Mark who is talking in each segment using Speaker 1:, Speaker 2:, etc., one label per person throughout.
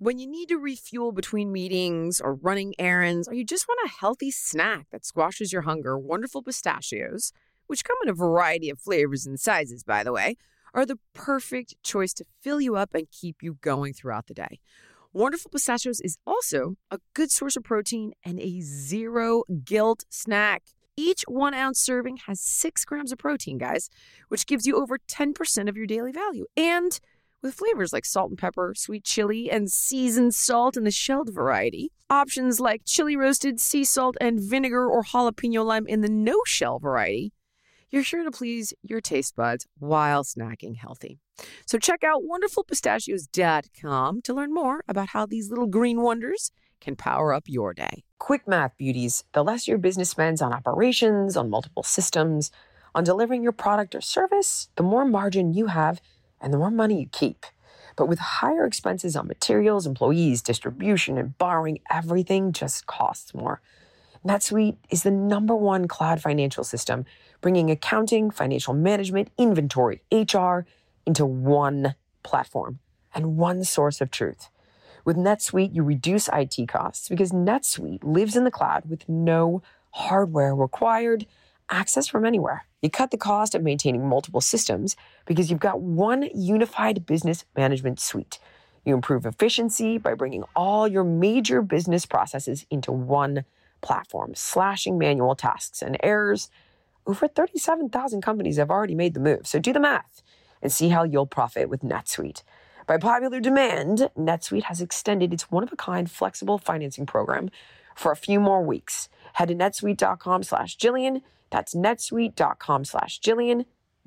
Speaker 1: When you need to refuel between meetings or running errands, or you just want a healthy snack that squashes your hunger, Wonderful Pistachios, which come in a variety of flavors and sizes, by the way, are the perfect choice to fill you up and keep you going throughout the day. Wonderful Pistachios is also a good source of protein and a zero guilt snack. Each 1 ounce serving has 6 grams of protein, guys, which gives you over 10% of your daily value. And with flavors like salt and pepper, sweet chili, and seasoned salt in the shelled variety, options like chili roasted, sea salt, and vinegar or jalapeno lime in the no-shell variety, you're sure to please your taste buds while snacking healthy. So check out wonderfulpistachios.com to learn more about how these little green wonders can power up your day. Quick math, beauties. The less your business spends on operations, on multiple systems, on delivering your product or service, the more margin you have and the more money you keep. But with higher expenses on materials, employees, distribution, and borrowing, everything just costs more. NetSuite is the #1 cloud financial system, bringing accounting, financial management, inventory, HR into one platform and one source of truth. With NetSuite, you reduce IT costs because NetSuite lives in the cloud with no hardware required, access from anywhere. You cut the cost of maintaining multiple systems because you've got one unified business management suite. You improve efficiency by bringing all your major business processes into one platform, slashing manual tasks and errors. Over 37,000 companies have already made the move, so do the math and see how you'll profit with NetSuite. By popular demand, NetSuite has extended its one-of-a-kind flexible financing program for a few more weeks. Head to netsuite.com/Jillian. That's netsuite.com/Jillian.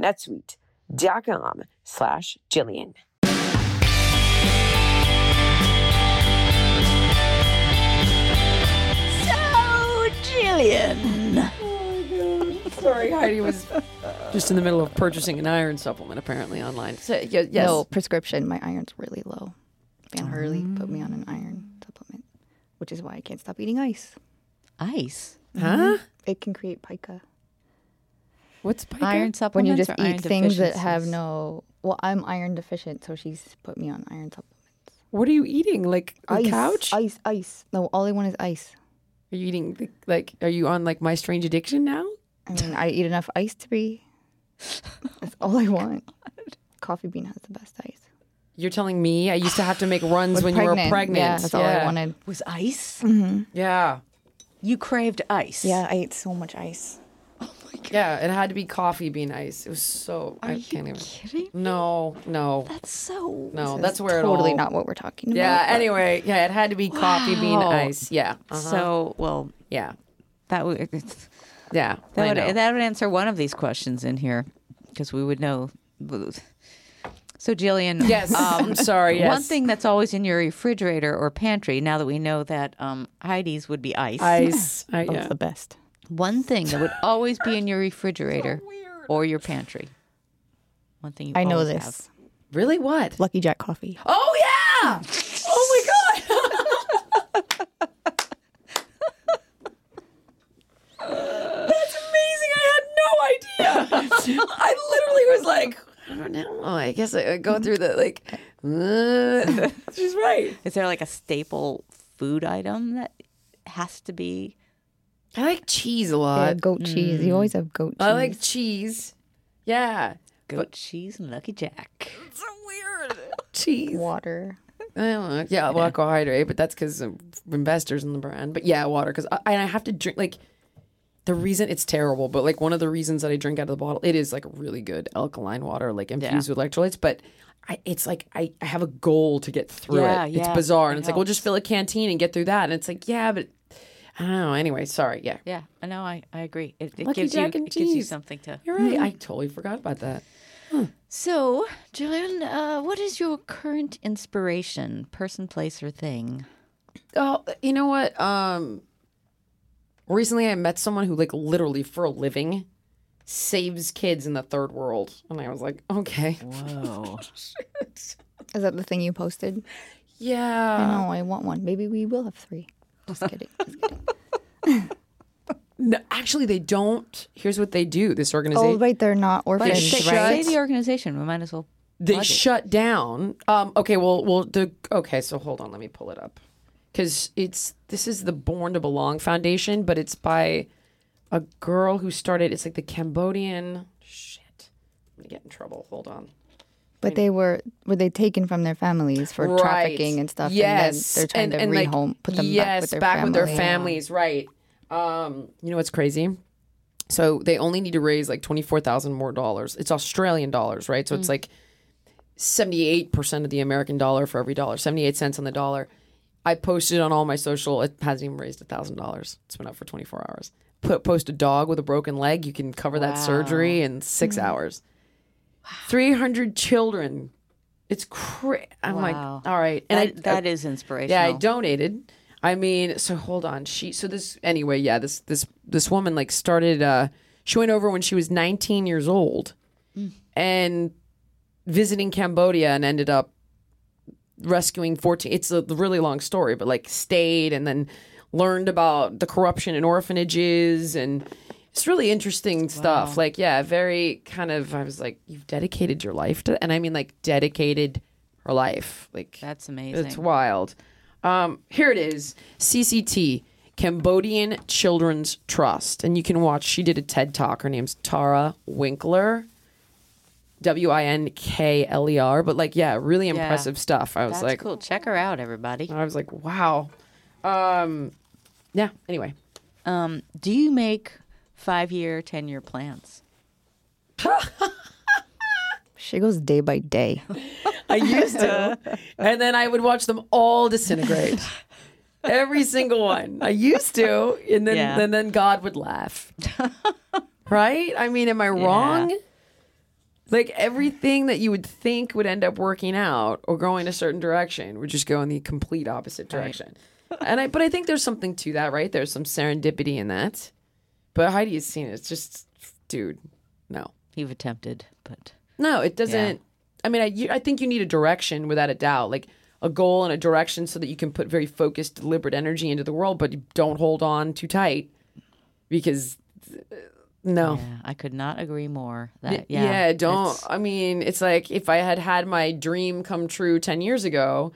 Speaker 1: netsuite.com/Jillian.
Speaker 2: Jillian.
Speaker 1: Sorry, Heidi was just in the middle of purchasing an iron supplement apparently online. So, yes.
Speaker 3: No, prescription. My iron's really low. Van Hurley put me on an iron supplement, which is why I can't stop eating ice.
Speaker 2: Ice?
Speaker 1: Huh?
Speaker 3: It can create pica.
Speaker 1: What's pica?
Speaker 2: Iron
Speaker 3: When
Speaker 2: supplements
Speaker 3: you just
Speaker 2: or iron
Speaker 3: eat things that have
Speaker 2: deficiencies?
Speaker 3: no... Well, I'm iron deficient, so she's put me on iron supplements.
Speaker 1: What are you eating? Like a
Speaker 3: Ice,
Speaker 1: couch?
Speaker 3: Ice. No, all I want is ice.
Speaker 1: Are you eating, are you on My Strange Addiction now?
Speaker 3: I mean, I eat enough ice to be... That's all I want. Coffee Bean has the best ice.
Speaker 1: You're telling me I used to have to make runs when you were pregnant.
Speaker 3: Yeah, that's all I wanted.
Speaker 2: Was ice?
Speaker 1: Yeah.
Speaker 2: You craved ice?
Speaker 3: Yeah, I ate so much ice.
Speaker 1: Yeah, it had to be Coffee Bean ice. It was so...
Speaker 2: Are you
Speaker 1: can't even...
Speaker 2: kidding?
Speaker 1: No.
Speaker 2: That's so...
Speaker 1: No,
Speaker 3: This
Speaker 1: that's
Speaker 3: is
Speaker 1: where
Speaker 3: totally
Speaker 1: it all...
Speaker 3: not what we're talking about.
Speaker 1: Yeah,
Speaker 3: but-
Speaker 1: anyway. Yeah, it had to be Coffee Bean
Speaker 2: Wow.
Speaker 1: ice. Yeah.
Speaker 2: So, well,
Speaker 1: Yeah.
Speaker 2: that would
Speaker 1: Yeah.
Speaker 2: that
Speaker 1: I
Speaker 2: would,
Speaker 1: know.
Speaker 2: that would answer one of these questions in here because we would know. So, Jillian,
Speaker 1: Yes. I'm sorry. Yes.
Speaker 2: one thing that's always in your refrigerator or pantry, now that we know that Heidi's would be ice.
Speaker 1: Ice.
Speaker 3: That's the best.
Speaker 2: One thing that would always be in your refrigerator or your pantry. One thing you
Speaker 3: I know
Speaker 2: always
Speaker 3: this.
Speaker 2: have.
Speaker 1: Really? What?
Speaker 3: Lucky Jack coffee.
Speaker 1: Oh, yeah! Oh, my God! That's amazing. I had no idea. I literally was like, I don't know. I guess I go through the, she's right.
Speaker 2: Is there like a staple food item that has to be?
Speaker 1: I like cheese a
Speaker 3: Yeah,
Speaker 1: lot.
Speaker 3: goat cheese. You always have goat cheese.
Speaker 1: I like cheese. Yeah.
Speaker 2: Goat cheese and Lucky Jack.
Speaker 1: It's so weird. Cheese.
Speaker 3: water.
Speaker 1: I don't know. Yeah, well, carbohydrate, but that's because of investors in the brand. But yeah, water, because I have to drink, the reason it's terrible, but one of the reasons that I drink out of the bottle, it is really good alkaline water, infused with electrolytes. But it's I have a goal to get through it. It's bizarre. And it's we'll just fill a canteen and get through that. And it's yeah, but I don't know. Anyway, sorry. Yeah.
Speaker 2: Yeah, I know. I agree. It
Speaker 1: Lucky
Speaker 2: gives
Speaker 1: Jack
Speaker 2: you
Speaker 1: and
Speaker 2: it gives you
Speaker 1: cheese.
Speaker 2: something to.
Speaker 1: You're right. I totally forgot about that.
Speaker 2: So, Jillian, what is your current inspiration, person, place, or thing?
Speaker 1: Oh, you know what? Recently I met someone who literally for a living saves kids in the third world. And I was like, okay.
Speaker 2: Whoa.
Speaker 3: Is that the thing you posted?
Speaker 1: Yeah.
Speaker 3: I know. I want one. Maybe we will have 3. Just kidding. Just kidding.
Speaker 1: No, actually, they don't. Here's what they do. This organization.
Speaker 3: Oh, right. They're not orphans,
Speaker 2: Say
Speaker 3: right?
Speaker 2: the organization. We might as well
Speaker 1: they
Speaker 2: plug it?
Speaker 1: shut down. Okay, so hold on, let me pull it up. Because this is the Born to Belong Foundation, but it's by a girl who started, it's like the Cambodian, shit, I'm gonna get in trouble, hold on.
Speaker 3: But they were they taken from their families for trafficking and stuff?
Speaker 1: Yes.
Speaker 3: And then they're trying to put them back with their families. Right.
Speaker 1: You know what's crazy? So they only need to raise like $24,000 more dollars. It's Australian dollars, right? So it's like 78% of the American dollar for every dollar, 78 cents on the dollar. I posted on all my social. It hasn't even raised $1,000. It's been up for 24 hours. Post a dog with a broken leg. You can cover that surgery in 6 hours. 300 children. It's crazy. I'm like, all right.
Speaker 2: And that is inspirational.
Speaker 1: Yeah, I donated. I mean, so hold on. This woman like started, she went over when she was 19 years old and visiting Cambodia and ended up rescuing 14. It's a really long story, but like stayed and then learned about the corruption in orphanages, and it's really interesting stuff. Like, yeah, very kind of, I was like, you've dedicated your life to, and I mean like dedicated her life. Like,
Speaker 2: that's amazing.
Speaker 1: It's wild. Here it is. CCT, Cambodian Children's Trust. And you can watch, she did a TED Talk. Her name's Tara Winkler. Winkler. But like, yeah, really impressive stuff. I was
Speaker 2: That's
Speaker 1: like,
Speaker 2: cool. Check her out, everybody.
Speaker 1: I was like, wow. Yeah, anyway.
Speaker 2: Do you make 5-year, 10-year plans?
Speaker 3: She goes day by day.
Speaker 1: I used to. And then I would watch them all disintegrate. Every single one. I used to. And then God would laugh. Right? I mean, am I wrong? Like everything that you would think would end up working out or going a certain direction would just go in the complete opposite direction. Right. But I think there's something to that, right? There's some serendipity in that. But Heidi has seen it. It's just, dude, no.
Speaker 2: You've attempted, but
Speaker 1: no, it doesn't. Yeah. I mean, I think you need a direction without a doubt, like a goal and a direction so that you can put very focused, deliberate energy into the world, but you don't hold on too tight because no.
Speaker 2: Yeah, I could not agree more.
Speaker 1: Don't. I mean, it's like if I had my dream come true 10 years ago,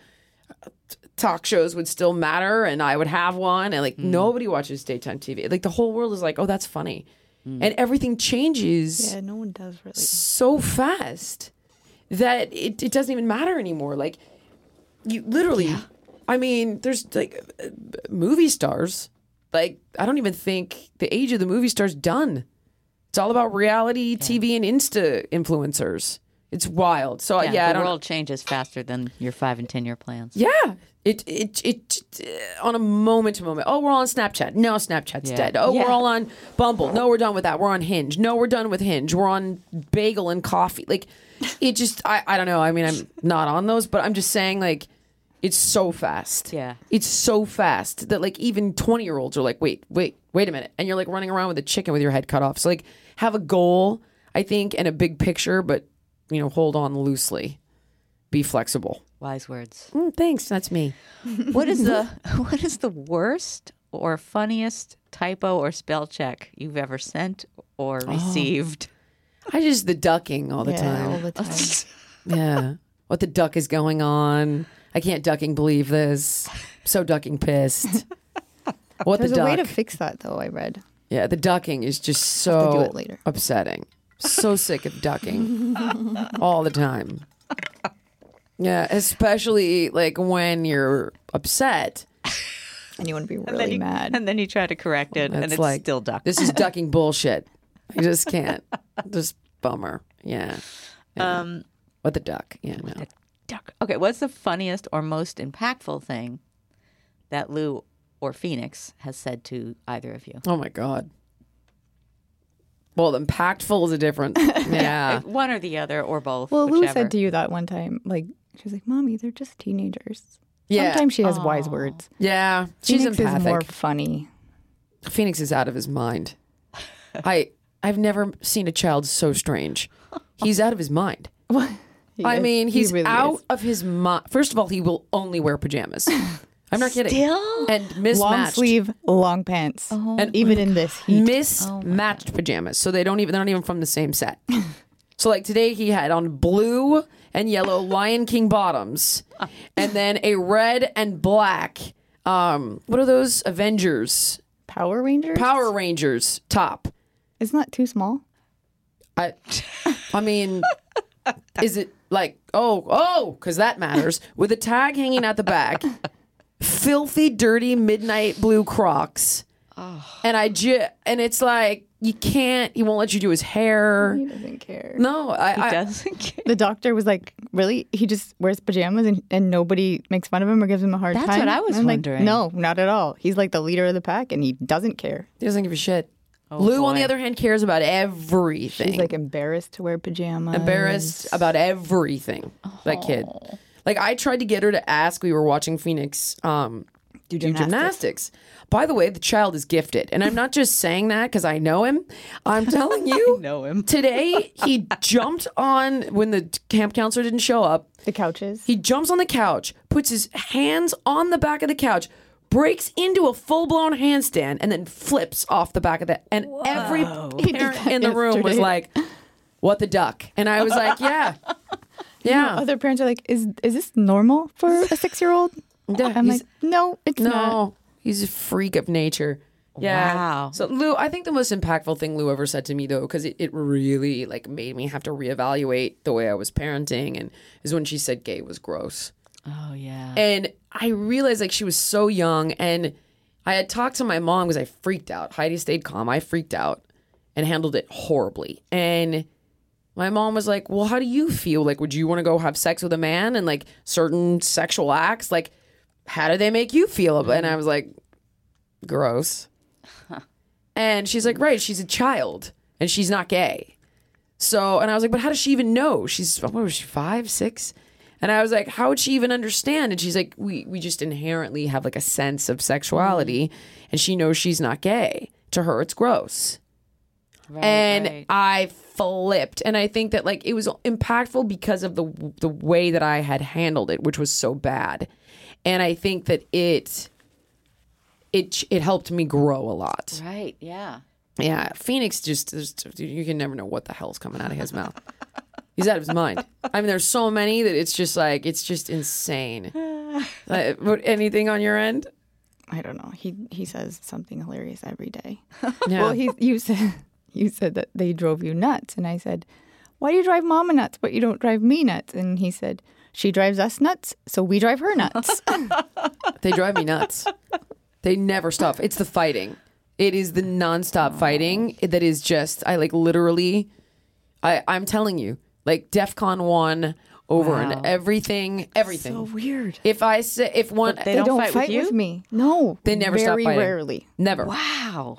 Speaker 1: talk shows would still matter and I would have one, and like nobody watches daytime TV. Like the whole world is like, oh, that's funny. And everything changes.
Speaker 3: Yeah, no one does really.
Speaker 1: So fast that it doesn't even matter anymore. Like you literally, I mean, there's like movie stars. Like I don't even think the age of the movie star's done. It's all about reality TV and Insta influencers. It's wild. So
Speaker 2: the world changes faster than your 5 and 10-year plans.
Speaker 1: Yeah. It on a moment to moment. Oh, we're all on Snapchat. No, Snapchat's dead. Oh, we're all on Bumble. No, we're done with that. We're on Hinge. No, we're done with Hinge. We're on Bagel and Coffee. Like, it just, I don't know. I mean, I'm not on those, but I'm just saying, like, it's so fast.
Speaker 2: Yeah.
Speaker 1: It's so fast that, like, even 20-year-olds are like, wait a minute. And you're, like, running around with a chicken with your head cut off. So, like, have a goal, I think, and a big picture, but, you know, hold on loosely. Be flexible.
Speaker 2: Wise words.
Speaker 1: Thanks. That's me.
Speaker 2: What is the worst or funniest typo or spell check you've ever sent or received?
Speaker 1: The ducking all the time.
Speaker 3: All the time.
Speaker 1: Yeah. What the duck is going on? I can't ducking believe this. So ducking pissed. What
Speaker 3: There's
Speaker 1: the duck?
Speaker 3: a way to fix that, though, I read.
Speaker 1: Yeah, the ducking is just
Speaker 3: Have to do
Speaker 1: so
Speaker 3: it later.
Speaker 1: upsetting. So sick of ducking all the time. Yeah, especially like when you're upset.
Speaker 3: And you want to be really mad.
Speaker 2: And then you try to correct it, and it's
Speaker 1: like,
Speaker 2: still duck.
Speaker 1: This is ducking bullshit. I just can't. Just bummer. Yeah. What the duck? Yeah, no.
Speaker 2: The duck. Okay, what's the funniest or most impactful thing that Lou or Phoenix has said to either of you?
Speaker 1: Oh my God. Well, impactful is a different. Yeah.
Speaker 2: One or the other or both.
Speaker 3: Well,
Speaker 2: whichever.
Speaker 3: Lou said to you that one time, like, she was like, Mommy, they're just teenagers.
Speaker 1: Yeah.
Speaker 3: Sometimes she has wise words.
Speaker 1: Yeah. She's
Speaker 3: Phoenix
Speaker 1: empathic.
Speaker 3: is more funny.
Speaker 1: Phoenix is out of his mind. I've never seen a child so strange. He's out of his mind. I mean, he's
Speaker 3: really
Speaker 1: out
Speaker 3: is.
Speaker 1: of his mind. First of all, he will only wear pajamas. I'm not kidding.
Speaker 2: Still?
Speaker 1: And mismatched.
Speaker 3: Long sleeve, long pants.
Speaker 1: And
Speaker 3: even in this heat.
Speaker 1: Mismatched pajamas. So they're not even from the same set. So like today he had on blue and yellow Lion King bottoms, and then a red and black. What are those? Avengers.
Speaker 3: Power Rangers?
Speaker 1: Power Rangers top.
Speaker 3: Isn't that too small?
Speaker 1: I mean, is it like, because that matters. With a tag hanging at the back, filthy, dirty midnight blue Crocs. And and it's like, he won't let you do his hair.
Speaker 3: He doesn't care.
Speaker 1: No,
Speaker 2: He doesn't care.
Speaker 3: The doctor was like, really? He just wears pajamas and nobody makes fun of him or gives him a hard
Speaker 2: That's
Speaker 3: time?
Speaker 2: what I was
Speaker 3: And I'm
Speaker 2: wondering.
Speaker 3: Like, no, not at all. He's like the leader of the pack and he doesn't care.
Speaker 1: He doesn't give a shit.
Speaker 2: Oh,
Speaker 1: Lou, on
Speaker 2: boy.
Speaker 1: the other hand, cares about everything.
Speaker 3: He's like embarrassed to wear pajamas.
Speaker 1: Embarrassed about everything. That kid. Like, I tried to get her to ask. We were watching Phoenix do gymnastics. By the way, the child is gifted. And I'm not just saying that because I know him. I'm telling you.
Speaker 2: know him.
Speaker 1: Today, he jumped on, when the camp counselor didn't show up,
Speaker 3: The couches.
Speaker 1: he jumps on the couch, puts his hands on the back of the couch, breaks into a full-blown handstand, and then flips off the back of that. And every parent in the room was like, what the duck? And I was like, yeah. Yeah.
Speaker 3: Other parents are like, is this normal for a 6-year-old?
Speaker 1: Yeah,
Speaker 3: I'm
Speaker 1: he's-
Speaker 3: like, no, it's not.
Speaker 1: No, he's a freak of nature. Yeah.
Speaker 2: Wow.
Speaker 1: So Lou, I think the most impactful thing Lou ever said to me, though, because it really like made me have to reevaluate the way I was parenting, and is when she said gay was gross.
Speaker 2: Oh, yeah.
Speaker 1: And I realized like she was so young, and I had talked to my mom because I freaked out. Heidi stayed calm. I freaked out and handled it horribly. And my mom was like, well, how do you feel? Like, would you want to go have sex with a man and like certain sexual acts? Like, how do they make you feel? And I was like, gross. And she's like, right, she's a child and she's not gay. So, and I was like, but how does she even know? What was she, 5, 6? And I was like, how would she even understand? And she's like, we just inherently have like a sense of sexuality, and she knows she's not gay. To her, it's gross.
Speaker 2: Right,
Speaker 1: And
Speaker 2: right.
Speaker 1: I flipped. And I think that like it was impactful because of the way that I had handled it, which was so bad. And I think that it helped me grow a lot.
Speaker 2: Right, yeah.
Speaker 1: Yeah, Phoenix you can never know what the hell's coming out of his mouth. He's out of his mind. I mean, there's so many that it's just like, it's just insane. Anything on your end?
Speaker 3: I don't know. He says something hilarious every day.
Speaker 1: Yeah.
Speaker 3: Well, you said that they drove you nuts, and I said, why do you drive Mama nuts, but you don't drive me nuts? And he said, she drives us nuts, so we drive her nuts.
Speaker 1: They drive me nuts. They never stop. It's the fighting. It is the nonstop fighting that is just, I like literally, I'm telling you, like DEFCON 1 over
Speaker 2: Wow.
Speaker 1: and everything.
Speaker 3: So weird.
Speaker 1: If one,
Speaker 2: But they don't fight with you?
Speaker 3: me. No,
Speaker 1: They never stop
Speaker 3: very
Speaker 1: fighting.
Speaker 3: rarely.
Speaker 1: never,
Speaker 2: Wow.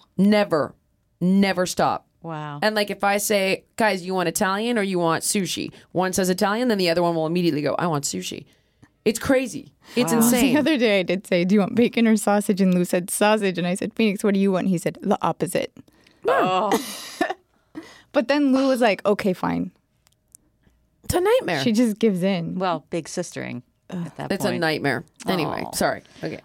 Speaker 1: never stop.
Speaker 2: Wow.
Speaker 1: And like if I say, guys, you want Italian or you want sushi? One says Italian, then the other one will immediately go, I want sushi. It's crazy. It's
Speaker 3: The
Speaker 1: insane.
Speaker 3: other day I did say, do you want bacon or sausage? And Lou said sausage. And I said, Phoenix, what do you want? He said, the opposite.
Speaker 2: Oh.
Speaker 3: But then Lou was like, okay, fine.
Speaker 1: It's a nightmare.
Speaker 3: She just gives in.
Speaker 2: Well, big sistering at that
Speaker 1: It's
Speaker 2: point.
Speaker 1: a nightmare. Anyway,
Speaker 2: Aw.
Speaker 1: sorry. Okay.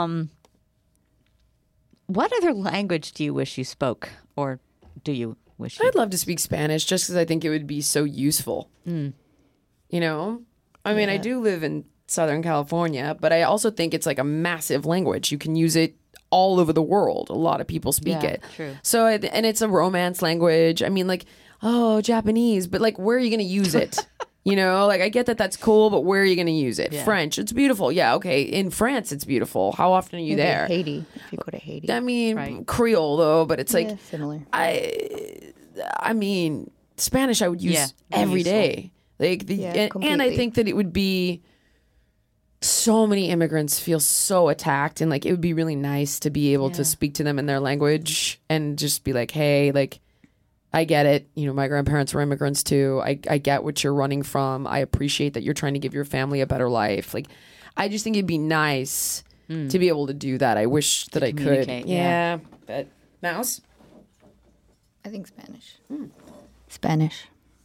Speaker 2: What other language do you wish you spoke? Or do you wish you...
Speaker 1: I'd love to speak Spanish just because I think it would be so useful. You know? I mean, I do live in Southern California, but I also think it's like a massive language. You can use it all over the world. A lot of people speak
Speaker 2: Yeah,
Speaker 1: it.
Speaker 2: true.
Speaker 1: So, and it's a romance language. I mean, like, oh, Japanese, but like, where are you going to use it? You know, like I get that that's cool, but where are you going to use it?
Speaker 2: Yeah.
Speaker 1: French, it's beautiful. Yeah, okay. In France, it's beautiful. How often are you there?
Speaker 3: Haiti, if you go to Haiti.
Speaker 1: I mean,
Speaker 2: Right.
Speaker 1: Creole though, but it's like
Speaker 3: Yeah, similar.
Speaker 1: I mean, Spanish I would use
Speaker 2: Yeah,
Speaker 1: every
Speaker 2: useful.
Speaker 1: day. Like
Speaker 3: Yeah,
Speaker 1: and I
Speaker 3: completely.
Speaker 1: think that it would be so many immigrants feel so attacked, and like it would be really nice to be able to speak to them in their language and just be like, hey, like I get it. You know, my grandparents were immigrants too. I get what you're running from. I appreciate that you're trying to give your family a better life. Like I just think it'd be nice to be able to do that. I wish that I could.
Speaker 2: communicate, yeah.
Speaker 1: But Mouse?
Speaker 3: I think Spanish. Spanish.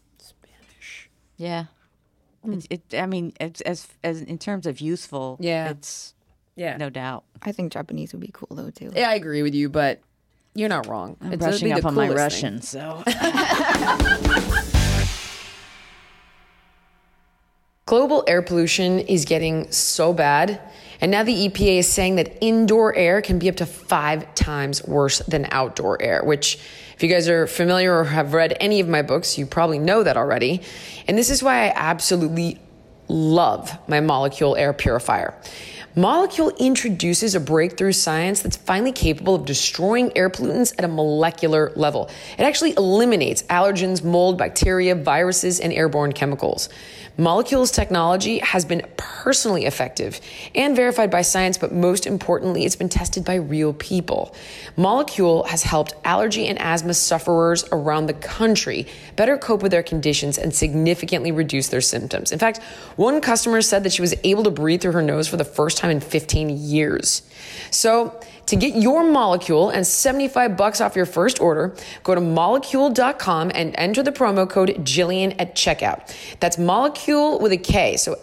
Speaker 2: Yeah. I mean, as in terms of useful,
Speaker 1: Yeah.
Speaker 2: it's
Speaker 1: Yeah.
Speaker 2: no doubt.
Speaker 3: I think Japanese would be cool though too.
Speaker 1: Yeah, I agree with you, but you're not wrong.
Speaker 2: I'm
Speaker 1: It'd
Speaker 2: brushing
Speaker 1: be
Speaker 2: up
Speaker 1: the
Speaker 2: on my
Speaker 1: coolest thing.
Speaker 2: Russian, so.
Speaker 4: Global air pollution is getting so bad, and now the EPA is saying that indoor air can be up to 5 times worse than outdoor air, which, if you guys are familiar or have read any of my books, you probably know that already. And this is why I absolutely love my Molekule air purifier. Molekule introduces a breakthrough science that's finally capable of destroying air pollutants at a molecular level. It actually eliminates allergens, mold, bacteria, viruses, and airborne chemicals. Molekule's technology has been personally effective and verified by science, but most importantly, it's been tested by real people. Molekule has helped allergy and asthma sufferers around the country better cope with their conditions and significantly reduce their symptoms. In fact, one customer said that she was able to breathe through her nose for the first time in 15 years. So, to get your Molekule and $75 off your first order, go to Molekule.com and enter the promo code Jillian at checkout. That's Molekule with a K, so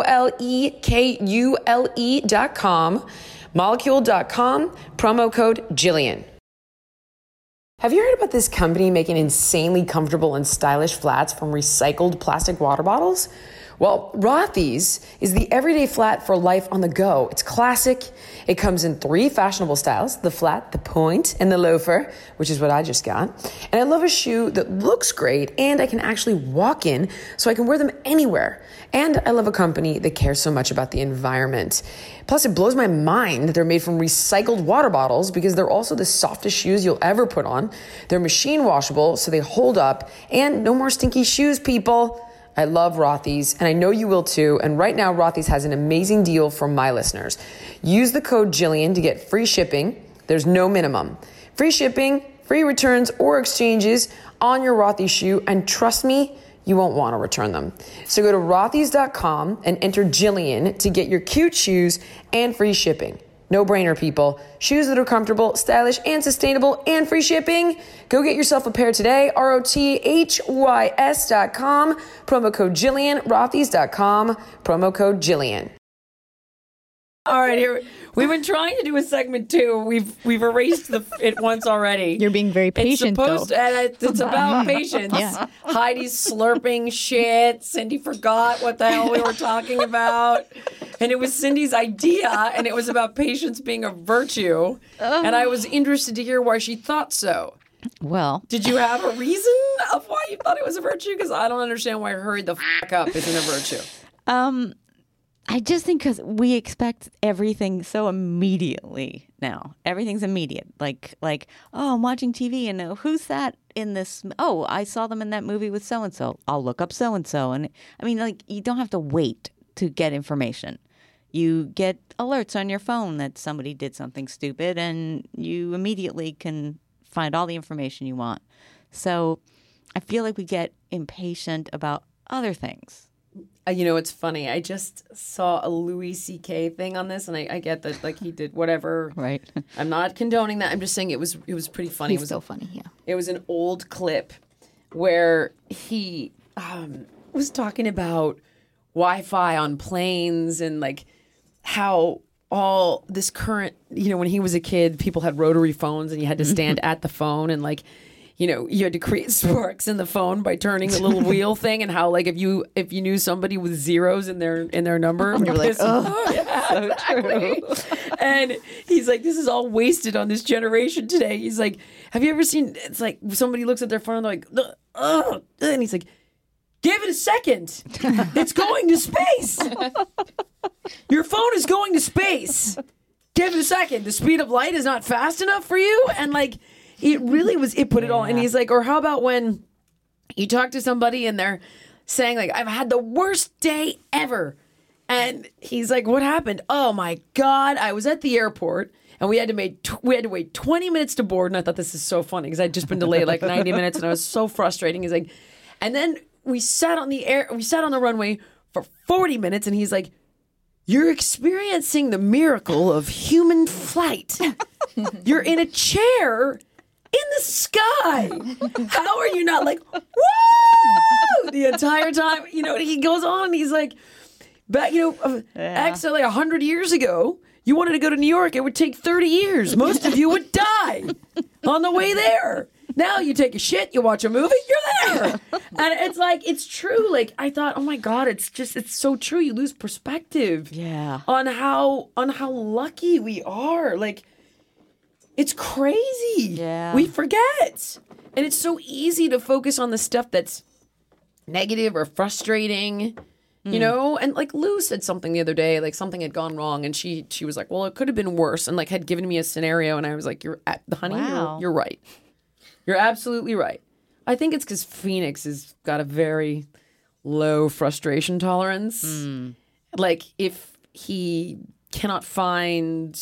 Speaker 4: Molekule.com, Molekule.com, promo code Jillian. Have you heard about this company making insanely comfortable and stylish flats from recycled plastic water bottles? Well, Rothy's is the everyday flat for life on the go. It's classic. It comes in 3 fashionable styles: the flat, the point, and the loafer, which is what I just got. And I love a shoe that looks great and I can actually walk in so I can wear them anywhere. And I love a company that cares so much about the environment. Plus, it blows my mind that they're made from recycled water bottles because they're also the softest shoes you'll ever put on. They're machine washable, so they hold up, and no more stinky shoes, people. I love Rothy's, and I know you will too. And right now, Rothy's has an amazing deal for my listeners. Use the code Jillian to get free shipping. There's no minimum. Free shipping, free returns or exchanges on your Rothy's shoe, and trust me, you won't want to return them. So go to Rothys.com and enter Jillian to get your cute shoes and free shipping. No brainer, people. Shoes that are comfortable, stylish, and sustainable, and free shipping. Go get yourself a pair today. ROTHYS.com. Promo code Jillian. Rothys.com. Promo code Jillian.
Speaker 5: All right, here we've been trying to do a segment 2. We've erased it once already.
Speaker 3: You're being very patient,
Speaker 5: it's about patience.
Speaker 3: Yeah.
Speaker 5: Heidi's slurping shit. Cindy forgot what the hell we were talking about. And it was Cindy's idea, and it was about patience being a virtue. And I was interested to hear why she thought so.
Speaker 2: Well,
Speaker 5: Did you have a reason of why you thought it was a virtue? Because I don't understand why hurry the fuck up isn't a virtue.
Speaker 2: I just think because we expect everything so immediately now. Everything's immediate. Like, oh, I'm watching TV and who's that in this? Oh, I saw them in that movie with so-and-so. I'll look up so-and-so. And I mean, like, you don't have to wait to get information. You get alerts on your phone that somebody did something stupid and you immediately can find all the information you want. So I feel like we get impatient about other things.
Speaker 5: You know, it's funny. I just saw a Louis C.K. thing on this, and I get that, like, he did whatever.
Speaker 2: Right.
Speaker 5: I'm not condoning that. I'm just saying it was pretty funny.
Speaker 3: He's so funny, yeah.
Speaker 5: It was an old clip where he was talking about Wi-Fi on planes and, like, how all this current, you know, when he was a kid, people had rotary phones and you had to stand at the phone and, like, you know, you had to create sparks in the phone by turning the little wheel thing, and how, like, if you knew somebody with zeros in their number,
Speaker 3: You're like, oh,
Speaker 5: yeah, so exactly. And he's like, this is all wasted on this generation today. He's like, have you ever seen? It's like somebody looks at their phone and they're like, and he's like, give it a second. It's going to space. Your phone is going to space. Give it a second. The speed of light is not fast enough for you, and like. It really was, it put it all, and he's like, or how about when you talk to somebody and they're saying, like, I've had the worst day ever. And he's like, what happened? Oh my God, I was at the airport and we had to wait 20 minutes to board. And I thought, this is so funny because I'd just been delayed like 90 minutes and I was so frustrating. He's like, and then we sat on the runway for 40 minutes and he's like, you're experiencing the miracle of human flight. You're in a chair in the sky. How are you not like, woo, the entire time? You know, he goes on and he's like, but, you know, actually 100 years ago, you wanted to go to New York, it would take 30 years. Most of you would die on the way there. Now you take a shit, you watch a movie, you're there. And it's like, it's true. Like, I thought, oh my God, it's so true. You lose perspective.
Speaker 2: Yeah.
Speaker 5: On how lucky we are. Like, it's crazy.
Speaker 2: Yeah.
Speaker 5: We forget. And it's so easy to focus on the stuff that's negative or frustrating. You know, and like Lou said something the other day, like something had gone wrong, and she was like, "Well, it could have been worse," and like had given me a scenario, and I was like, honey,
Speaker 2: Wow.
Speaker 5: you're right. You're absolutely right." I think it's because Phoenix has got a very low frustration tolerance. Like if he cannot find,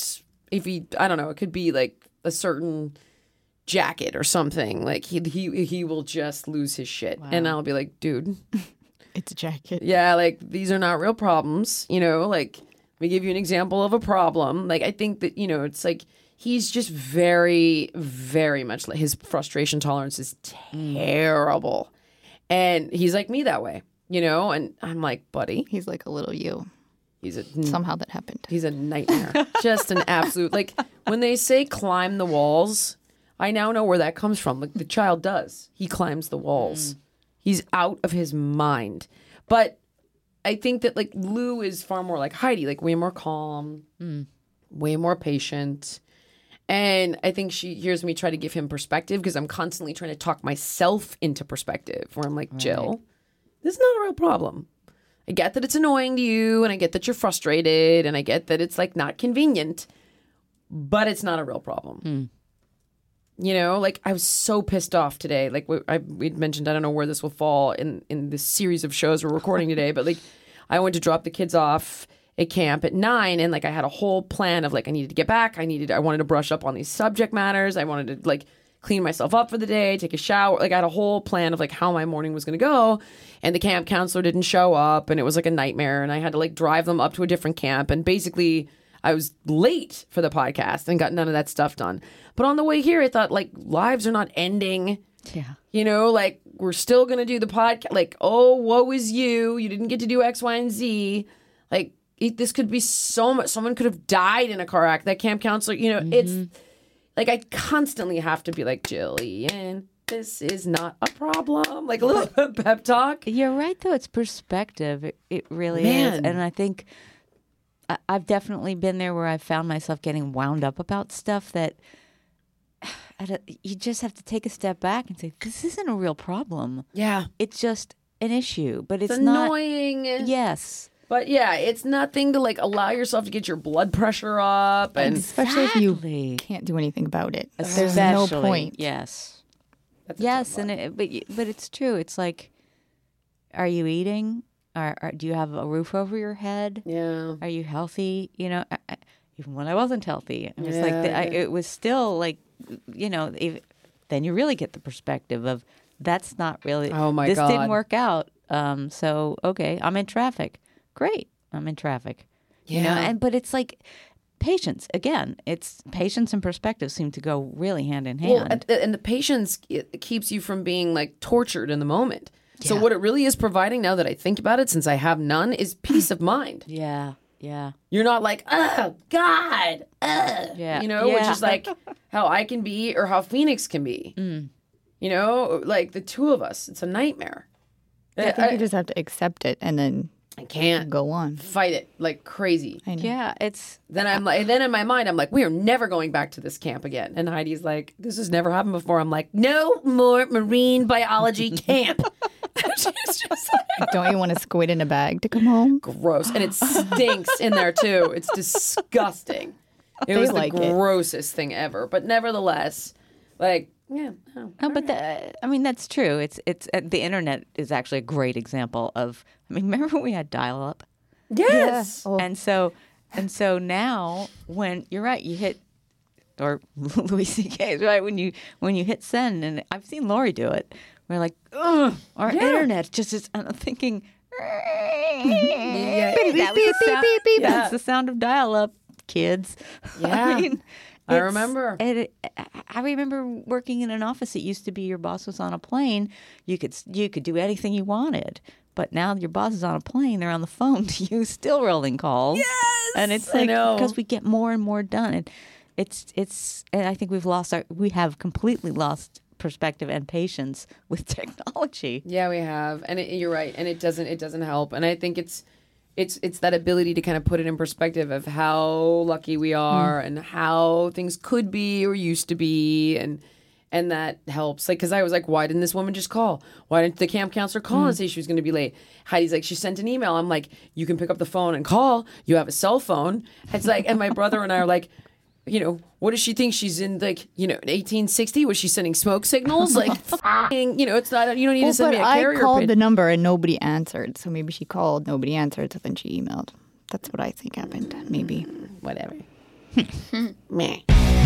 Speaker 5: I don't know, it could be like a certain jacket or something. Like he will just lose his shit, and I'll be like, dude.
Speaker 3: It's a jacket.
Speaker 5: Yeah, like these are not real problems, you know, like let me give you an example of a problem. Like I think that, you know, it's like he's just very, very much like his frustration tolerance is terrible. And he's like me that way, you know, and I'm like, buddy,
Speaker 3: He's like a little you.
Speaker 5: he's
Speaker 3: Somehow that happened.
Speaker 5: he's a nightmare. Just an absolute, like when they say climb the walls, I now know where that comes from. Like the child does. He climbs the walls. He's out of his mind. But I think that like Lou is far more like Heidi, like way more calm, way more patient. And I think she hears me try to give him perspective because I'm constantly trying to talk myself into perspective where I'm like, Jill, this is not a real problem. I get that it's annoying to you and I get that you're frustrated and I get that it's like not convenient, but it's not a real problem. You know, like I was so pissed off today. Like we'd mentioned, I don't know where this will fall in this series of shows we're recording today, but like I went to drop the kids off at camp at 9 and like I had a whole plan of like I needed to get back. I wanted to brush up on these subject matters. I wanted to like clean myself up for the day, take a shower. Like I had a whole plan of like how my morning was going to go. And the camp counselor didn't show up and it was like a nightmare. And I had to like drive them up to a different camp. And basically I was late for the podcast and got none of that stuff done. But on the way here, I thought like lives are not ending.
Speaker 2: Yeah.
Speaker 5: You know, like we're still going to do the podcast. Like, oh, woe is you. You didn't get to do X, Y, and Z. Like this could be so much. Someone could have died in a car accident. That camp counselor, you know, it's like I constantly have to be like, Jillian, this is not a problem. Like a little pep talk.
Speaker 2: You're right, though. It's perspective. It really
Speaker 5: Man.
Speaker 2: is. And I think I've definitely been there where I've found myself getting wound up about stuff that you just have to take a step back and say, this isn't a real problem.
Speaker 5: Yeah.
Speaker 2: It's just an issue, but it's
Speaker 5: It's
Speaker 2: not.
Speaker 5: annoying.
Speaker 2: Yes.
Speaker 5: But yeah, it's nothing to like allow yourself to get your blood pressure up. And
Speaker 3: Especially if you
Speaker 2: Exactly.
Speaker 3: can't do anything about it. There's no
Speaker 2: Especially,
Speaker 3: point.
Speaker 2: Yes.
Speaker 5: That's a
Speaker 2: Yes,
Speaker 5: tough
Speaker 2: and
Speaker 5: one.
Speaker 2: but it's true. It's like, are you eating? Do you have a roof over your head?
Speaker 5: Yeah.
Speaker 2: Are you healthy? You know, even when I wasn't healthy, it was like
Speaker 5: Yeah.
Speaker 2: it was still like, you know, then you really get the perspective of that's not really.
Speaker 5: Oh, my
Speaker 2: this
Speaker 5: God.
Speaker 2: didn't work out. So okay, I'm in traffic. Great, I'm in traffic. You know,
Speaker 5: Yeah.
Speaker 2: but it's like patience again. It's patience and perspective seem to go really hand in
Speaker 5: Well,
Speaker 2: hand.
Speaker 5: and the patience it keeps you from being like tortured in the moment. So
Speaker 2: Yeah.
Speaker 5: what it really is providing now that I think about it, since I have none, is peace of mind.
Speaker 2: Yeah.
Speaker 5: You're not like, oh God,
Speaker 2: Yeah.
Speaker 5: you know, which
Speaker 2: Yeah.
Speaker 5: is like how I can be or how Phoenix can be. You know, like the two of us, it's a nightmare.
Speaker 3: I think you just have to accept it and then
Speaker 5: I can't
Speaker 3: go on.
Speaker 5: fight it like crazy.
Speaker 3: I know.
Speaker 2: Yeah, it's
Speaker 5: Then I'm like, then in my mind, I'm like, we are never going back to this camp again. And Heidi's like, this has never happened before. I'm like, no more marine biology camp. She's just like,
Speaker 3: Don't you want to squid in a bag to come home?
Speaker 5: gross. And it stinks in there too. It's disgusting. It
Speaker 3: They
Speaker 5: was
Speaker 3: like
Speaker 5: the
Speaker 3: it.
Speaker 5: grossest thing ever. But nevertheless, like, yeah. No.
Speaker 2: no, but I mean that's true. It's the internet is actually a great example of. I mean, remember when we had dial-up,
Speaker 5: Yes.
Speaker 3: Oh.
Speaker 2: and so now when you're right, you hit or Louis C.K. right when you hit send, and I've seen Lori do it. We're like, ugh, our internet just is. And I'm thinking, that was the sound, that's the sound of dial-up, kids.
Speaker 5: Yeah. I
Speaker 2: it's-
Speaker 5: remember.
Speaker 2: I remember working in an office. It used to be your boss was on a plane. You could do anything you wanted. But now your boss is on a plane. They're on the phone to you, still rolling calls. Yes, and it's
Speaker 5: I
Speaker 2: like
Speaker 5: know.
Speaker 2: because we get more and more done. And it's and I think we have completely lost perspective and patience with technology.
Speaker 5: Yeah, we have, and you're right, and it doesn't help. And I think it's that ability to kind of put it in perspective of how lucky we are and how things could be or used to be, and that helps. Like, because I was like, why didn't this woman just call? Why didn't the camp counselor call and say she was going to be late? Heidi's like, she sent an email. I'm like, you can pick up the phone and call. You have a cell phone. It's like, and my brother and I are like, what does she think? She's in in 1860? Was she sending smoke signals? Like, it's not, you don't need to send me a carrier
Speaker 3: I called
Speaker 5: pigeon.
Speaker 3: the number and nobody answered. So maybe she called, nobody answered, so then she emailed. That's what I think happened, maybe.
Speaker 5: Whatever.
Speaker 4: Meh.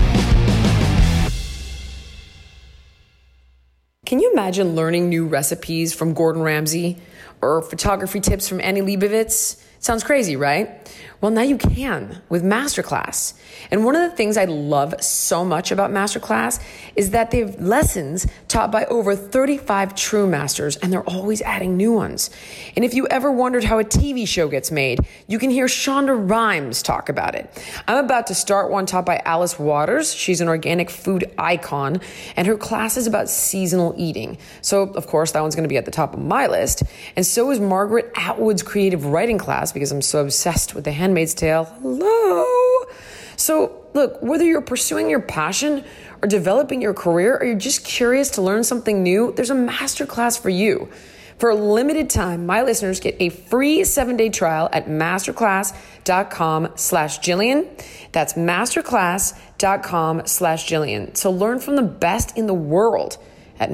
Speaker 4: Can you imagine learning new recipes from Gordon Ramsay or photography tips from Annie Leibovitz? Sounds crazy, right? Well, now you can with Masterclass. And one of the things I love so much about Masterclass is that they have lessons taught by over 35 true masters, and they're always adding new ones. And if you ever wondered how a TV show gets made, you can hear Shonda Rhimes talk about it. I'm about to start one taught by Alice Waters. She's an organic food icon, and her class is about seasonal eating. So, of course, that one's going to be at the top of my list. And so is Margaret Atwood's creative writing class, because I'm so obsessed with The Handmaid's Tale. Hello! So, look, whether you're pursuing your passion or developing your career, or you're just curious to learn something new, there's a masterclass for you. For a limited time, my listeners get a free 7-day trial at masterclass.com/Jillian. That's masterclass.com/Jillian. So learn from the best in the world at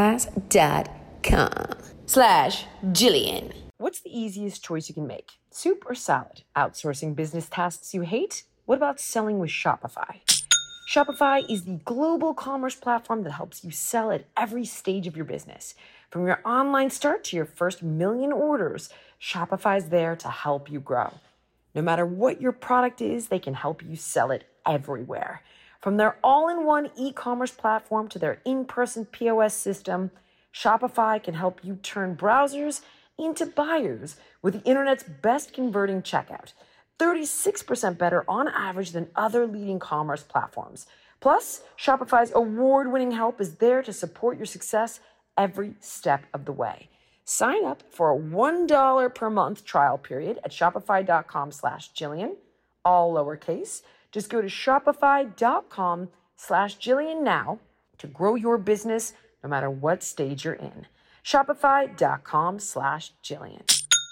Speaker 4: masterclass.com/Jillian. What's the easiest choice you can make? Soup or salad? Outsourcing business tasks you hate? What about selling with Shopify? Shopify is the global commerce platform that helps you sell at every stage of your business. From your online start to your first million orders, Shopify's there to help you grow. No matter what your product is, they can help you sell it everywhere. From their all-in-one e-commerce platform to their in-person POS system, Shopify can help you turn browsers into buyers with the internet's best converting checkout. 36% better on average than other leading commerce platforms. Plus, Shopify's award-winning help is there to support your success every step of the way. Sign up for a $1 per month trial period at shopify.com/Jillian, all lowercase. Just go to shopify.com/Jillian now to grow your business no matter what stage you're in. Shopify.com/Jillian.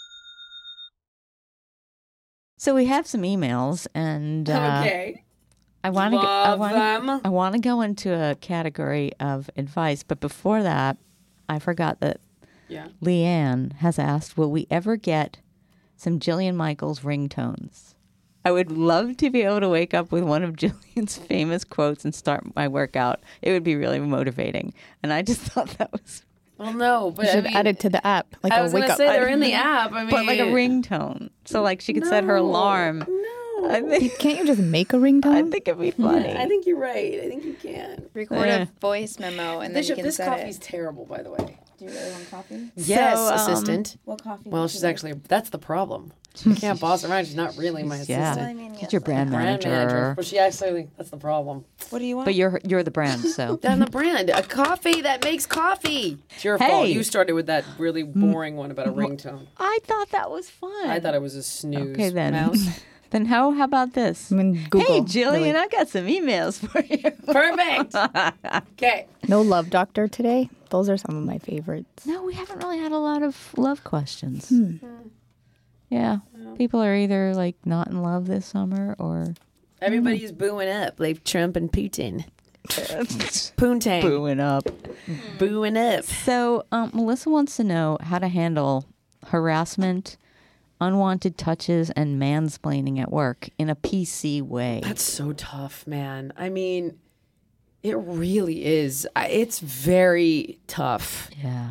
Speaker 2: So we have some emails, and
Speaker 5: Okay.
Speaker 2: I want to
Speaker 5: them.
Speaker 2: I want to go into a category of advice, but before that, I forgot that
Speaker 5: Yeah.
Speaker 2: Leanne has asked, will we ever get some Jillian Michaels ringtones? I would love to be able to wake up with one of Jillian's famous quotes and start my workout. It would be really motivating. And I just thought that was...
Speaker 5: Well, no, but
Speaker 3: You should add it to the app. Like
Speaker 5: I
Speaker 3: a
Speaker 5: was going
Speaker 3: wake
Speaker 5: to
Speaker 3: up.
Speaker 5: say they're in the app. I mean,
Speaker 2: But like a ringtone. So like she could set her alarm.
Speaker 5: No.
Speaker 2: I think,
Speaker 3: Can't you just make a ringtone?
Speaker 2: I think it'd be funny.
Speaker 5: I think you're right. I think you can.
Speaker 6: Record a voice memo and then
Speaker 5: Bishop,
Speaker 6: you can
Speaker 5: this
Speaker 6: set
Speaker 5: coffee's
Speaker 6: it.
Speaker 5: terrible, by the way.
Speaker 6: Do you really want coffee?
Speaker 5: Yes,
Speaker 2: So,
Speaker 5: assistant.
Speaker 6: What coffee?
Speaker 5: Well, she's actually, that's the problem. She can't boss around. She's not really my
Speaker 2: Yeah.
Speaker 5: assistant.
Speaker 2: She's your brand
Speaker 5: Brand
Speaker 2: manager.
Speaker 5: manager. But she actually, that's the problem.
Speaker 6: What do you want?
Speaker 2: But you're the brand, so.
Speaker 5: Down the brand. A coffee that makes coffee. It's your
Speaker 2: Hey.
Speaker 5: fault. You started with that really boring one about a ringtone.
Speaker 2: I thought that was fun.
Speaker 5: I thought it was a snooze.
Speaker 2: Okay, then.
Speaker 5: Mouse.
Speaker 2: Then how about this?
Speaker 3: I mean, Google,
Speaker 2: hey, Jillian,
Speaker 3: really.
Speaker 2: I got some emails for you.
Speaker 5: Perfect. Okay.
Speaker 3: No Love Doctor today. Those are some of my favorites.
Speaker 2: No, we haven't really had a lot of love questions. Yeah. People are either like not in love this summer or
Speaker 5: Everybody's booing up like Trump and Putin. Poontang.
Speaker 2: booing up.
Speaker 5: Booing up.
Speaker 2: So Melissa wants to know how to handle harassment, unwanted touches, and mansplaining at work in a PC way.
Speaker 5: That's so tough, man. I mean, it really is. It's very tough.
Speaker 2: Yeah.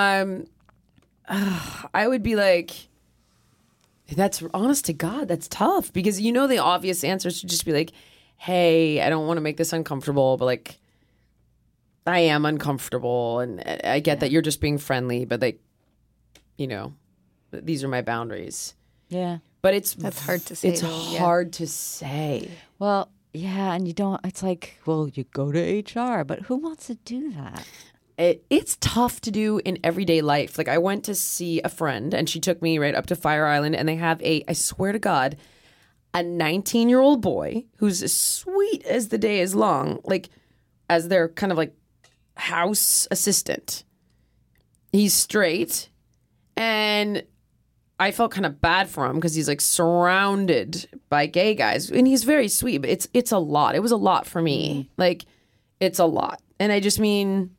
Speaker 5: I would be like, that's honest to God, that's tough because you know the obvious answer should just be like, hey, I don't want to make this uncomfortable, but like, I am uncomfortable, and I get that you're just being friendly, but like, you know, these are my boundaries.
Speaker 2: Yeah.
Speaker 5: But
Speaker 3: That's hard to say,
Speaker 5: It's
Speaker 3: though, yeah.
Speaker 5: hard to say.
Speaker 2: Well, Yeah, and you don't. It's like, well, you go to HR, but who wants to do that?
Speaker 5: It's tough to do in everyday life. Like I went to see a friend and she took me right up to Fire Island and they have I swear to God, a 19-year-old boy who's as sweet as the day is long, like as their kind of like house assistant. He's straight and I felt kind of bad for him because he's like surrounded by gay guys and he's very sweet, but it's a lot. It was a lot for me. Like it's a lot. And I just mean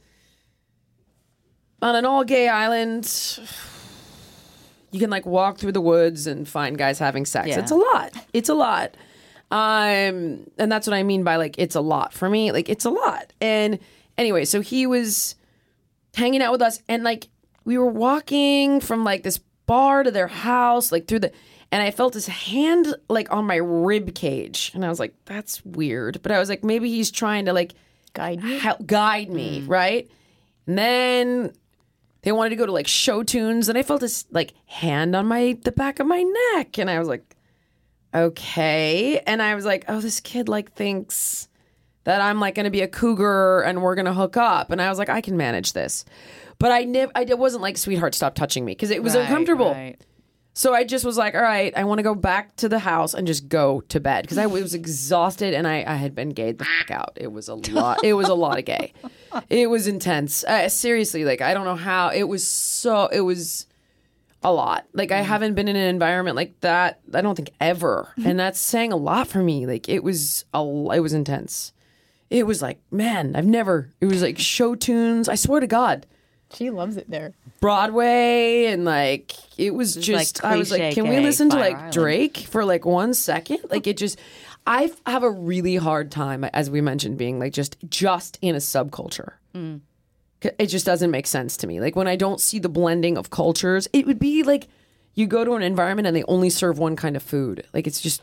Speaker 5: on an all gay island, you can like walk through the woods and find guys having sex.
Speaker 2: Yeah.
Speaker 5: It's a lot. It's a lot. And that's what I mean by like, it's a lot for me. Like it's a lot. And anyway, so he was hanging out with us and like we were walking from like this bar to their house, like through and I felt his hand like on my rib cage. And I was like, that's weird. But I was like, maybe he's trying to like
Speaker 3: Guide you?
Speaker 5: guide me. Right. And then they wanted to go to like show tunes and I felt this like hand on the back of my neck. And I was like, okay. And I was like, oh, this kid like thinks that I'm like going to be a cougar and we're going to hook up. And I was like, I can manage this. But I wasn't like, sweetheart, stop touching me because it was uncomfortable.
Speaker 2: Right.
Speaker 5: So I just was like, all right, I want to go back to the house and just go to bed because I was exhausted and I had been gayed the fuck out. It was a lot. It was a lot of gay. It was intense. Seriously, like I don't know how. It was a lot. Like I haven't been in an environment like that. I don't think ever, and that's saying a lot for me. Like it was intense. It was like, man, it was like show tunes. I swear to God.
Speaker 3: She loves it there.
Speaker 5: Broadway and like it was just
Speaker 2: like
Speaker 5: I was like,
Speaker 2: cliche
Speaker 5: can we
Speaker 2: gay
Speaker 5: listen to
Speaker 2: Fire
Speaker 5: like
Speaker 2: Island.
Speaker 5: Drake for like 1 second? Like it just I have a really hard time, as we mentioned, being like just in a subculture. It just doesn't make sense to me. Like when I don't see the blending of cultures, it would be like you go to an environment and they only serve one kind of food. Like it's just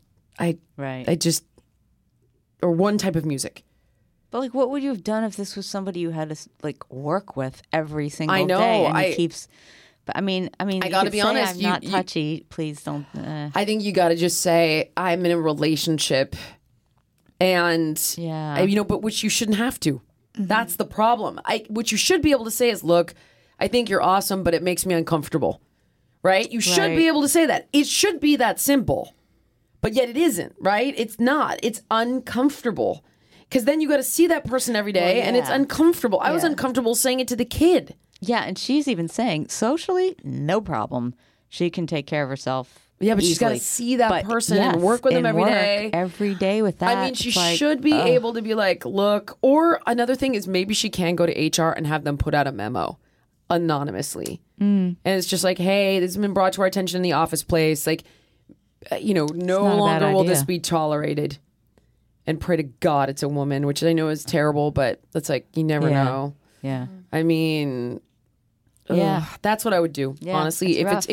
Speaker 5: or one type of music.
Speaker 2: But like, what would you have done if this was somebody you had to like work with every single
Speaker 5: I know,
Speaker 2: day? And he keeps. But I mean,
Speaker 5: I
Speaker 2: you
Speaker 5: gotta
Speaker 2: could
Speaker 5: be
Speaker 2: say,
Speaker 5: honest,
Speaker 2: I'm not touchy. Please don't.
Speaker 5: I think you got to just say I'm in a relationship, and
Speaker 2: Yeah.
Speaker 5: but which you shouldn't have to. That's the problem. What you should be able to say is, look, I think you're awesome, but it makes me uncomfortable. Right? You should
Speaker 2: Right.
Speaker 5: be able to say that. It should be that simple, but yet it isn't. Right? It's not. It's uncomfortable because then you got to see that person every day, and it's
Speaker 2: yeah.
Speaker 5: uncomfortable. I was
Speaker 3: Yeah.
Speaker 5: uncomfortable saying it to the kid.
Speaker 2: Yeah, and she's even saying socially, no problem. She can take care of herself.
Speaker 5: Yeah, but she's got to
Speaker 2: easily.
Speaker 5: see that
Speaker 2: But
Speaker 5: person and work with them
Speaker 2: and
Speaker 5: every
Speaker 2: work
Speaker 5: day.
Speaker 2: Every day with that.
Speaker 5: I mean, she
Speaker 2: it's like,
Speaker 5: should be able to be like, look, or another thing is maybe she can go to HR and have them put out a memo anonymously. And it's just like, hey, this has been brought to our attention in the office place. Like, no
Speaker 2: not a bad
Speaker 5: longer will this
Speaker 2: idea.
Speaker 5: be tolerated. And pray to God it's a woman, which I know is terrible, but it's like, you never
Speaker 2: Yeah.
Speaker 5: know.
Speaker 2: Yeah.
Speaker 5: I mean,
Speaker 2: Yeah.
Speaker 5: that's what I would do.
Speaker 2: Yeah,
Speaker 5: honestly,
Speaker 2: it's rough.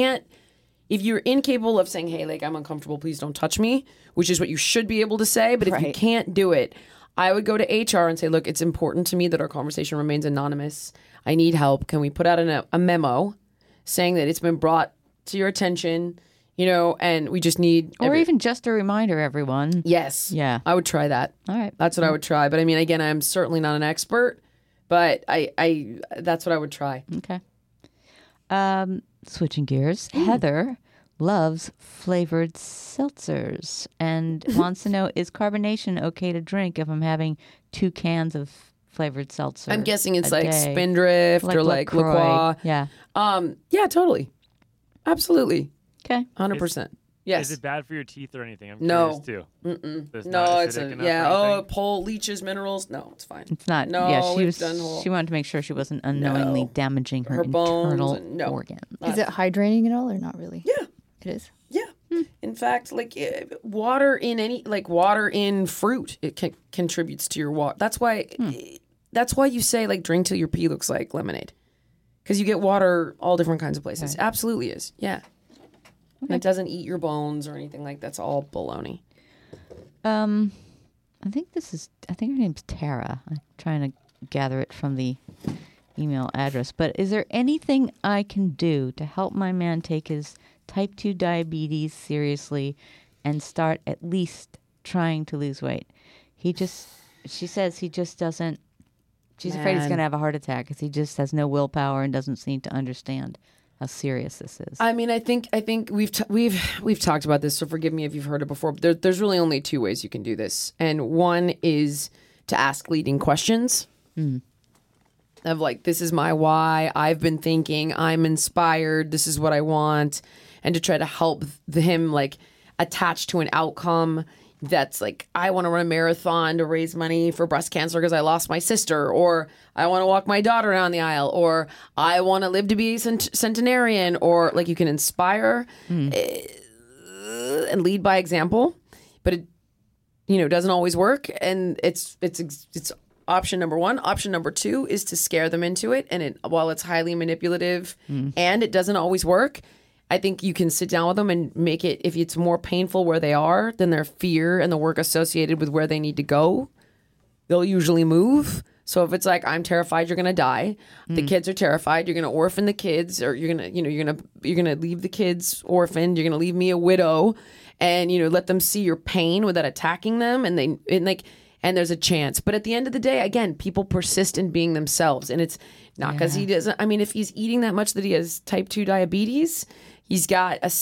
Speaker 5: if you're incapable of saying, hey, like I'm uncomfortable, please don't touch me, which is what you should be able to say. But if you
Speaker 2: Right.
Speaker 5: can't do it, I would go to HR and say, look, it's important to me that our conversation remains anonymous. I need help. Can we put out a memo saying that it's been brought to your attention, and we just need
Speaker 2: Or even just a reminder, everyone.
Speaker 5: yes.
Speaker 2: Yeah.
Speaker 5: I would try that.
Speaker 2: All right.
Speaker 5: That's what I would try. But I mean, again, I'm certainly not an expert, but I that's what I would try.
Speaker 2: Okay. Switching gears, Heather loves flavored seltzers and wants to know, is carbonation okay to drink if I'm having 2 cans of flavored seltzer?
Speaker 5: I'm guessing it's
Speaker 2: a
Speaker 5: like
Speaker 2: day?
Speaker 5: Spindrift or like LaCroix.
Speaker 2: Yeah.
Speaker 5: Yeah, totally. Absolutely.
Speaker 2: Okay.
Speaker 5: 100%. Yes.
Speaker 7: Is it bad for your teeth or anything? I'm
Speaker 5: No.
Speaker 7: curious too. It's
Speaker 5: No,
Speaker 7: not
Speaker 5: it's
Speaker 7: acidic enough
Speaker 5: yeah.
Speaker 7: or
Speaker 5: Oh,
Speaker 7: anything?
Speaker 5: pole leaches minerals. No, it's fine.
Speaker 2: It's not.
Speaker 5: No,
Speaker 2: yeah,
Speaker 5: we've done whole-
Speaker 2: she wanted to make sure she wasn't unknowingly
Speaker 5: No.
Speaker 2: damaging her,
Speaker 5: Her bones
Speaker 2: internal
Speaker 5: and- no.
Speaker 2: organs.
Speaker 3: Is it hydrating at all or not really?
Speaker 5: Yeah.
Speaker 3: It is.
Speaker 5: Yeah. In fact, like water in fruit, it contributes to your water. That's why you say like drink till your pee looks like lemonade, because you get water all different kinds of places. Absolutely is. Yeah. And it doesn't eat your bones or anything like that's all baloney.
Speaker 2: I think her name's Tara. I'm trying to gather it from the email address. But is there anything I can do to help my man take his type 2 diabetes seriously and start at least trying to lose weight. She says he just doesn't. She's afraid he's going to have a heart attack because he just has no willpower and doesn't seem to understand how serious this is.
Speaker 5: I mean, I think we've talked about this, so forgive me if you've heard it before. But there's really only two ways you can do this, and one is to ask leading questions of like, this is my why. I've been thinking. I'm inspired. This is what I want, and to try to help him like attach to an outcome. That's like, I want to run a marathon to raise money for breast cancer because I lost my sister, or I want to walk my daughter down the aisle, or I want to live to be a centenarian, or like you can inspire and lead by example, but it, doesn't always work. And it's option number one. Option number two is to scare them into it. And while it's highly manipulative and it doesn't always work, I think you can sit down with them and make it, if it's more painful where they are than their fear and the work associated with where they need to go, they'll usually move. So if it's like, I'm terrified you're going to die, the kids are terrified, you're going to orphan the kids, or you're going to leave the kids orphaned, you're going to leave me a widow, and let them see your pain without attacking them, and there's a chance. But at the end of the day, again, people persist in being themselves, and it's not because he doesn't. I mean, if he's eating that much that he has type 2 diabetes, he's got a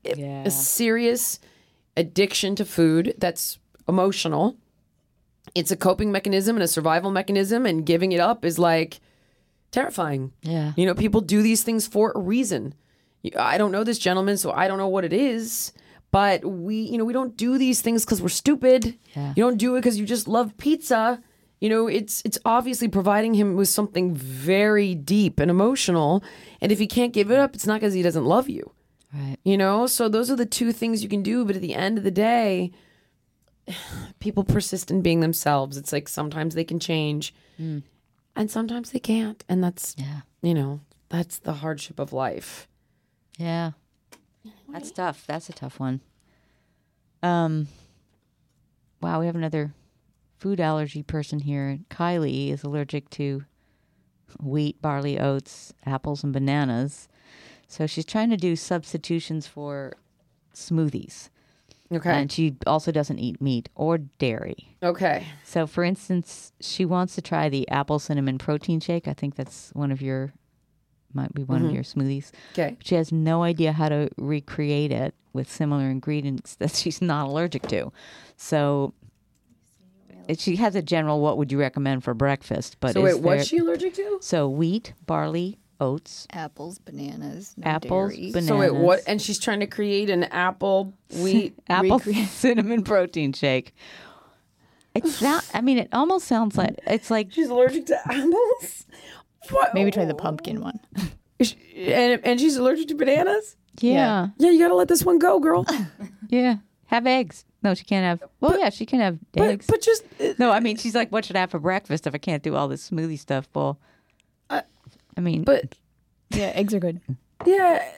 Speaker 5: serious addiction to food that's emotional. It's a coping mechanism and a survival mechanism, and giving it up is like terrifying.
Speaker 2: Yeah.
Speaker 5: People do these things for a reason. I don't know this gentleman, so I don't know what it is. But we don't do these things because we're stupid.
Speaker 2: Yeah.
Speaker 5: You don't do it because you just love pizza. It's obviously providing him with something very deep and emotional. And if he can't give it up, it's not because he doesn't love you.
Speaker 2: Right.
Speaker 5: So those are the two things you can do. But at the end of the day, people persist in being themselves. It's like sometimes they can change and sometimes they can't. And that's, that's the hardship of life.
Speaker 2: Yeah. That's tough. That's a tough one. Wow, we have another food allergy person here. Kylie is allergic to wheat, barley, oats, apples, and bananas. So she's trying to do substitutions for smoothies.
Speaker 5: Okay.
Speaker 2: And she also doesn't eat meat or dairy.
Speaker 5: Okay.
Speaker 2: So, for instance, she wants to try the apple cinnamon protein shake. I think that's might be one of your smoothies.
Speaker 5: Okay.
Speaker 2: But she has no idea how to recreate it with similar ingredients that she's not allergic to. So she has a general, what would you recommend for breakfast? But
Speaker 5: so wait, what's she allergic to?
Speaker 2: So wheat, barley, oats.
Speaker 3: Apples, bananas, no
Speaker 2: Apples,
Speaker 3: dairy.
Speaker 2: bananas.
Speaker 5: So wait, what? And she's trying to create an apple wheat
Speaker 2: apple cinnamon protein shake. It's not, it almost sounds like, it's like.
Speaker 5: She's allergic to apples? What?
Speaker 3: Maybe try the pumpkin one.
Speaker 5: And she's allergic to bananas?
Speaker 2: Yeah.
Speaker 5: Yeah, you got to let this one go, girl.
Speaker 2: Yeah. Have eggs. No, she can't have. Well, yeah, she can have eggs.
Speaker 5: But just.
Speaker 2: No, she's like, what should I have for breakfast if I can't do all this smoothie stuff? Well,
Speaker 5: But.
Speaker 3: Yeah, eggs are good.
Speaker 5: Yeah.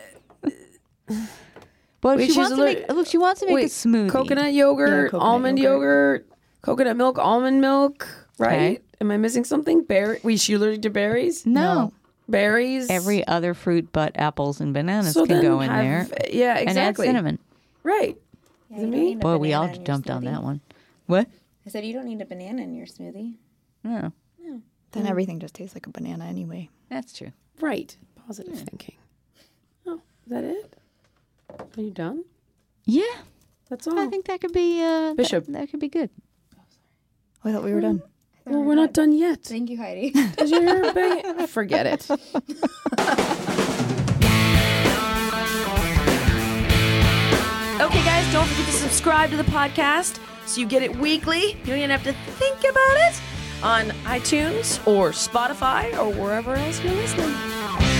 Speaker 2: Well,
Speaker 5: Wait,
Speaker 2: she wants to make a smoothie.
Speaker 5: Coconut yogurt,
Speaker 3: coconut
Speaker 5: almond yogurt, coconut milk, almond milk, right?
Speaker 2: Okay.
Speaker 5: Am I missing something? Is she allergic to berries?
Speaker 2: No.
Speaker 5: Berries?
Speaker 2: Every other fruit but apples and bananas
Speaker 5: So
Speaker 2: can
Speaker 5: then
Speaker 2: go in
Speaker 5: have-
Speaker 2: there.
Speaker 5: Yeah,
Speaker 2: And add
Speaker 5: exactly.
Speaker 2: cinnamon.
Speaker 5: Right.
Speaker 6: Yeah, you don't need a
Speaker 2: Boy, we all
Speaker 6: banana in your
Speaker 2: jumped on
Speaker 6: smoothie.
Speaker 2: that one. What?
Speaker 6: I said you don't need a banana in your smoothie.
Speaker 2: No,
Speaker 3: Then everything just tastes like a banana anyway.
Speaker 2: that's true.
Speaker 5: Right. Positive thinking. Oh, is that it? Are you done?
Speaker 2: Yeah,
Speaker 5: That's all.
Speaker 2: I think that could be
Speaker 5: Bishop.
Speaker 2: That could be good.
Speaker 3: I thought we were done.
Speaker 5: Well, we're not done yet.
Speaker 6: Thank you, Heidi.
Speaker 5: Did you hear her bang? Forget it. Okay, guys, don't forget to subscribe to the podcast so you get it weekly. You don't even have to think about it on iTunes or Spotify or wherever else you're listening.